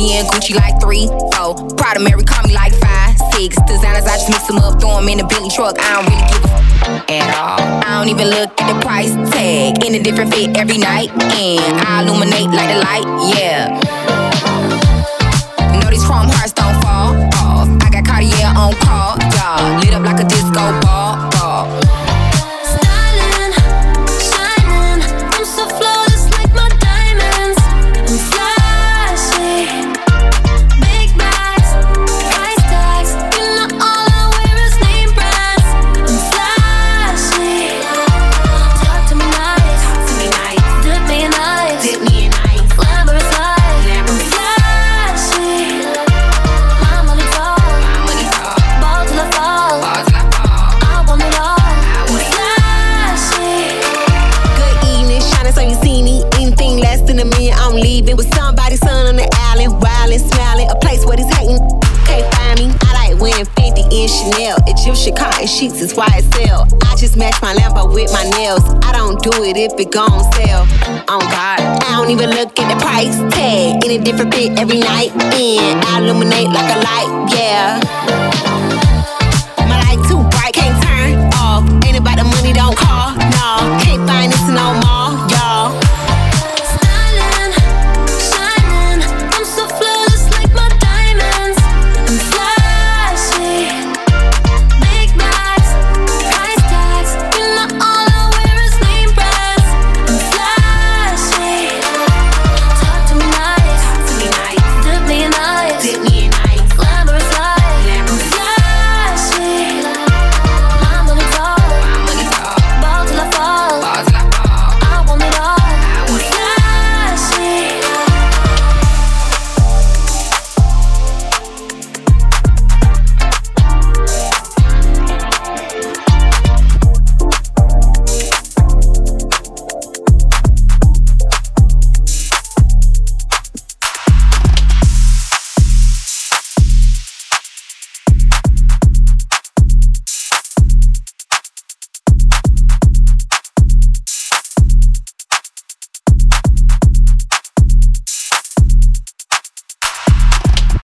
Fendi and Gucci like 3, 4. Prada Mary call me like 5, 6. Designers, I just mix them up, throw them in a Bentley truck. I don't really give a at all. I don't even look at the price tag. In a different fit every night, and I illuminate like the light, yeah. Know these chrome hearts don't fall off. I got Cartier on call, y'all. Lit up like a disco ball. Styling, shining, I'm so flawless like my diamonds. I'm flashy, big bags, price tags. You know all I wear is name brands. I'm flashy. Talk to me nice, dip me in ice, glamorous life. I'm flashy. My money tall, ball till I fall. I want it all. I'm flashy. Good evening, shining so you see me. Anything less than a million, I'm leaving with somebody's son on the island, wildin', smiling, a place where this hating can't find me. I like wearing 50 in Chanel, Egyptian cotton sheets is YSL. I just match my Lambo with my nails. I don't do it if it gon' sell. On God, I don't even look at the price tag. In a different fit every night, and I illuminate like a light, yeah.